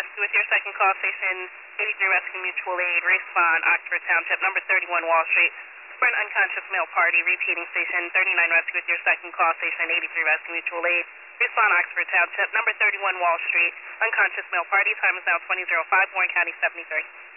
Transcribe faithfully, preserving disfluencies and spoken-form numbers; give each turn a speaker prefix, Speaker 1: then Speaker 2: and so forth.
Speaker 1: Rescue with your second call, station eighty-three Rescue Mutual Aid, respond Oxford Township, number thirty-one Wall Street, for an unconscious male party, repeating station thirty-nine Rescue with your second call, station eighty-three Rescue Mutual Aid, respond Oxford Township, number thirty-one Wall Street, unconscious male party, time is now twenty oh five, Warren County seventy-three.